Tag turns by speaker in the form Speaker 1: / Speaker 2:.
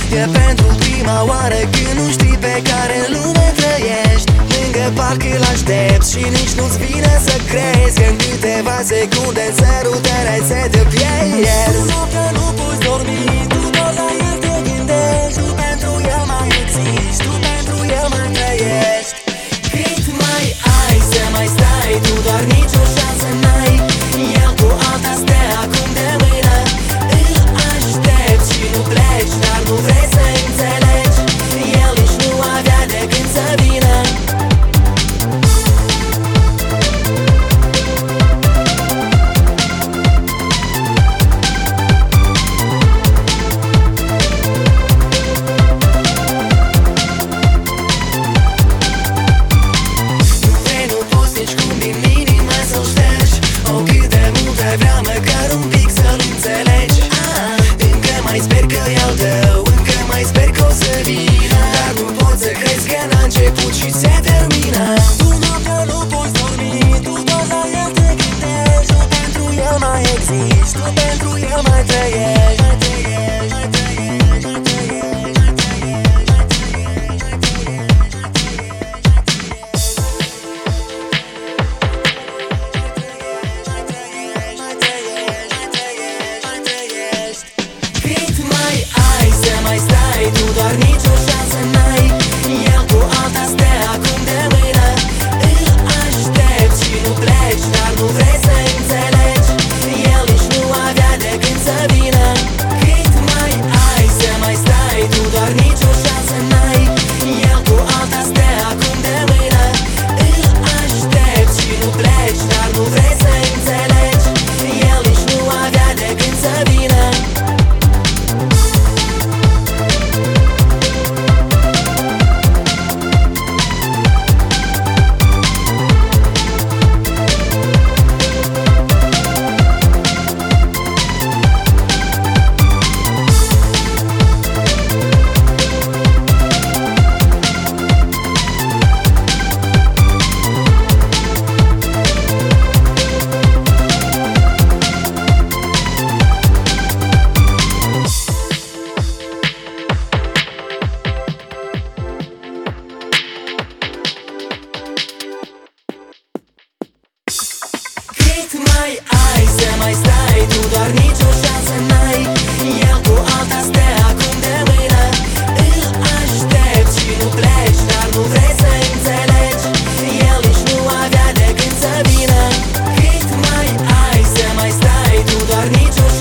Speaker 1: E pentru prima oară când nu știi pe care lume trăiești. Lângă parc îl aștepți și nici nu-ți vine să crezi că în câteva secunde în sărutare ai se te pierzi. Tu noaptea nu poți dormi, tu doar la el te gândești. Tu pentru el mai existi, tu pentru el mai trăiești. Cât mai ai să mai stai, tu doar nicio șansă n-ai. El cu alta stea acum de mână, îl aștepți și nu pleci, dar nu vrei să înțelegi. El nici nu avea de când să vină. Vreau măcar un pic să-l înțelegi. Încă mai sper că e al tău, încă mai sper că o să vină, dar nu poți să crezi că n-a început și se termină. Tu noaptea nu poți dormi, tu doar la el te gândești. Tu pentru el mai existi, tu pentru el mai trăiești. Mai stai, tu doar nicio șansă n-ai. El cu alta stea acum de mână, îl aștepți și nu pleci, dar nu vrei să înțelegi. El nici nu avea de când să vină. Cât mai ai să mai stai, tu doar nicio șansă n-ai. El cu alta stea acum de mână, îl aștepți și nu pleci, dar nu vrei să înțelegi. El nici nu avea de când să vină. Cât mai ai să mai stai, tu doar nicio șansă n-ai. El cu alta stea acum de mână, îl aștepți și nu pleci, dar nu vrei să înțelegi. El nici nu avea de când să vină. Cât mai ai să mai stai, tu doar nicio